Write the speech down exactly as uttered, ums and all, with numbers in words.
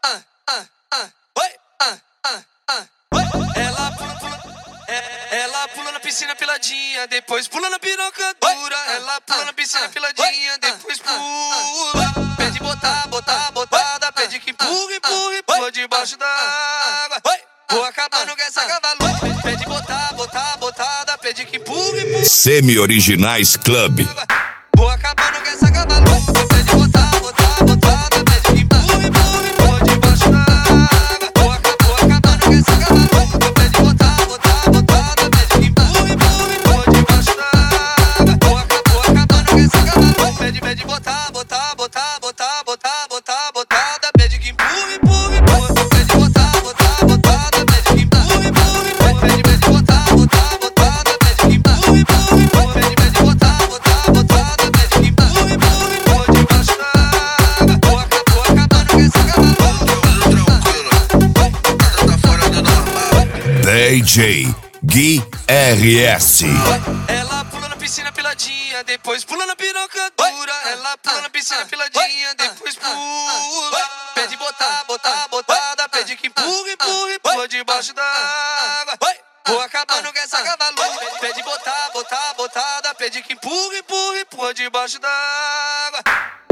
ah, ah, ah, oi, ah, ah, ah, oi. Ela pula, pula, é, ela pula na piscina piladinha, depois pula na piroca dura. Ela pula na piscina piladinha, depois pula. Pede botar, botar, botada, pede que empurra, empurra, empurra debaixo da água. Vou acabando com essa cavalo. Pede botar, botar, botada, pede que empurra, empurra. Semi-Originais Club. Vou acabando com essa cavalo. Pede botar, botar, botada, pede que empurra, empurra, empurra debaixo da água. Vou acabando com essa cavalo. Pede botar, botar, botada, pede que empurra, empurra, empurra debaixo da água. Vou acabando com essa cavalo. Pede, pede botar, botar, botar, botar, botar, botar, botada, pede que empurra, empurra, empurra. Pede botar, botar, botada, pede que empurra, empurra, empurra. Pede, pede botar, botar, botada, pede que empurra, empurra, empurra. Pede, pede botar, botar, botada, pede que empurra, empurra, empurra debaixo da água. Vou acabando com essa cavalo. Tá fora do normal. D J Gui R S. Ela pula na piscina piladinha, depois pula na piroca dura. Ela pula na piscina piladinha, depois pula. Pede botar, botar, botada, pede que empurra, empurra, empurra debaixo da água. Vou acabando com essa cavalo. Pede botar, botar, botada, pede que empurra, empurra, empurra debaixo da água.